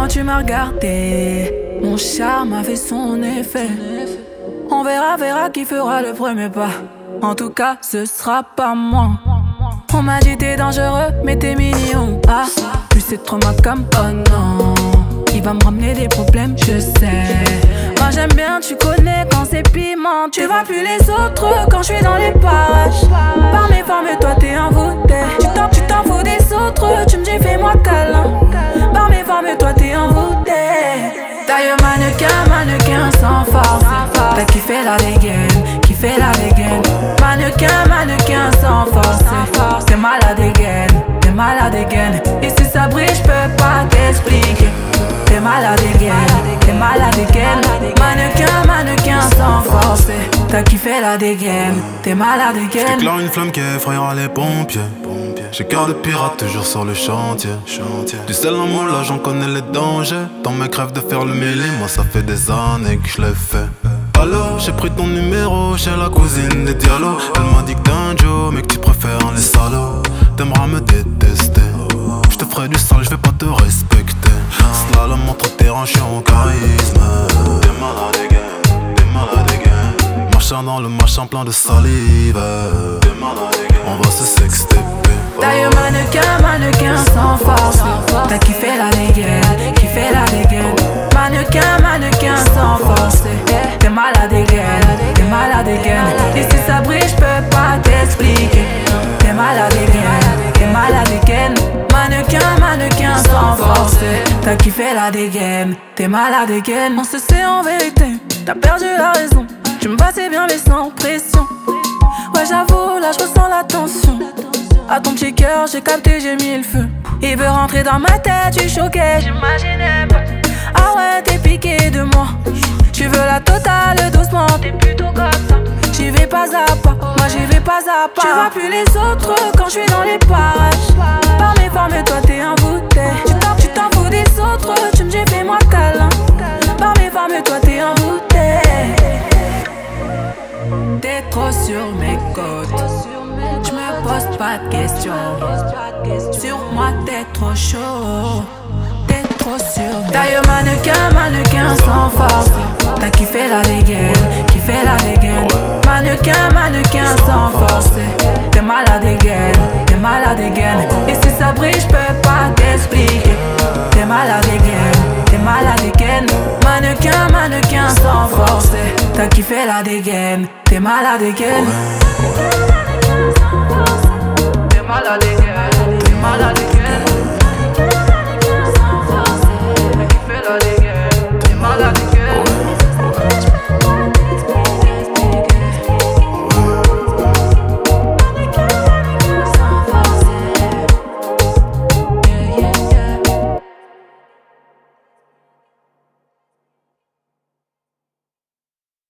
Quand tu m'as regardé, mon charme a fait son effet. On verra qui fera le premier pas. En tout cas, ce sera pas moi. On m'a dit t'es dangereux, mais t'es mignon. Ah, plus c'est trop ma comme oh non. Il va me ramener des problèmes, je sais. Moi j'aime bien, tu connais quand c'est piment. Tu vois plus les autres quand je suis dans les parages. Par mes formes, toi t'es envoûté. Tu t'en fous des autres, tu me dis fais-moi câlin. Par mes formes, toi t'es envoûté. D'ailleurs mannequin sans force. T'as kiffé la dégaine, mannequin sans force. T'es malade again. Et si ça brille, j'peux pas t'expliquer. T'es malade again. Mannequin sans force. T'as kiffé la dégaine, t'es malade again. J'éclaire une flamme qui effrayera les pompiers. J'ai cœur de pirate toujours sur le chantier. Du sel en moi là j'en connais les dangers. Ton mec rêve de faire le mêlé, moi ça fait des années que je l'ai fait. Alors j'ai pris ton numéro chez la cousine des Diallo. Elle m'a dit que t'es un Joe mais que tu préfères les salauds. T'aimeras me détester. Je te ferai du sale, je vais pas te respecter. Slalom entre terrain, je suis en charisme. T'es malade again. Marchant dans le machin plein de salive. T'es malade again. On va se sexter. D'ailleurs mannequin sans force. T'as kiffé la dégaine. Mannequin sans force. T'es malade again. Et si ça brille, j'peux pas t'expliquer. T'es malade again. Mannequin sans force. T'as kiffé la dégaine. T'es malade again. On se sait en vérité, t'as perdu la raison. Tu me passais bien mais sans pression. Ouais j'avoue, là j'ressens la tension. À ton petit cœur, j'ai capté, j'ai mis le feu. Il veut rentrer dans ma tête, tu choqué, j'imaginais pas. Ah ouais, t'es piqué de moi. Tu veux la totale doucement, t'es plutôt comme ça. J'y vais pas à pas, moi j'y vais pas à pas. Tu vois plus les autres quand je suis dans les parages. Par mes formes, toi t'es envoûté. Tu t'en fous des autres, tu me dis fais-moi câlin. Par mes formes, toi t'es envoûté. T'es trop sur mes côtes. J'me pose pas de questions. Sur moi t'es trop chaud. T'es trop sur mes. D'ailleurs mannequin sans force. T'as kiffé la dégaine. Mannequin sans force. T'es malade again. Et si ça brille, j'peux pas t'expliquer. T'es malade again. Mannequin sans force. T'as kiffé la dégaine. T'es malade again. T'es malade again. T'as kiffé la dégaine. T'es malade again.